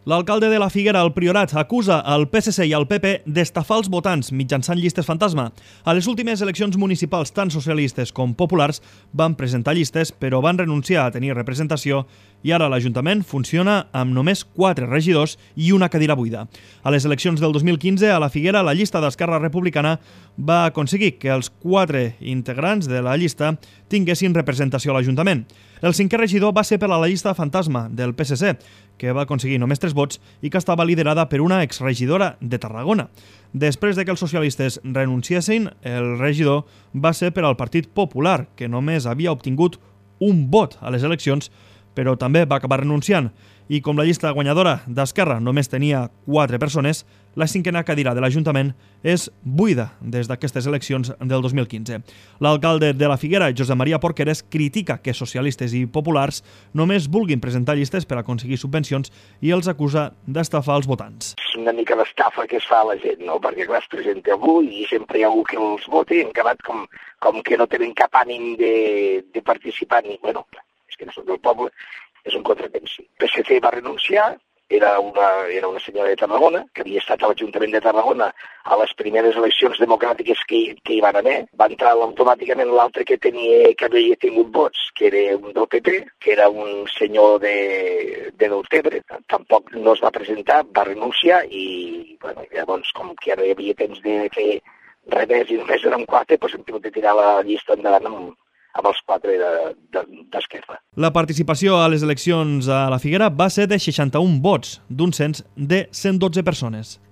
L'alcalde de la Figuera, al Priorat, acusa el PSC i el PP d'estafar els votants mitjançant llistes fantasma. A les últimes eleccions municipals, tant socialistes com populars van presentar llistes, però van renunciar a tenir representació i ara l'Ajuntament funciona amb només 4 regidors i una cadira buida. A les eleccions del 2015, a la Figuera, la llista d'Esquerra Republicana va aconseguir que els 4 integrants de la llista tinguessin representació a l'Ajuntament. El 5è regidor va ser per a la llista fantasma del PSC, que va aconseguir només 3 vots i que estava liderada per una exregidora de Tarragona. Després de que els socialistes renunciessin, el regidor va ser per al Partit Popular, que només havia obtingut un vot a les eleccions, però també va acabar renunciant. I com la llista guanyadora d'Esquerra només tenia 4 persones, la 5a cadira de l'Ajuntament és buida des d'aquestes eleccions del 2015. L'alcalde de la Figuera, Josep Maria Porqueres, critica que socialistes i populars només vulguin presentar llistes per aconseguir subvencions i els acusa d'estafar els votants. És una mica l'estafa que es fa a la gent, no? Perquè clar, es presenta algú i sempre hi ha algú que els voti, en acabat com que no tenen cap ànim de participar ni... Bueno, és que no són del poble, és un contrapensi. PSC va renunciar, era una senyora de Tarragona, que havia estat a l'Ajuntament de Tarragona a les primeres eleccions democràtiques que hi van haver. Va entrar automàticament l'altre que havia tingut vots, que era un del PP, que era un senyor de Deltebre. Tampoc no es va presentar, va renunciar i bueno, llavors, com que ara hi havia temps de fer res més i només érem 4, doncs hem tingut de tirar la llista endavant amb els 4 d'Esquerra. La participació a les eleccions a la Figuera va ser de 61 vots, d'un cens de 112 persones.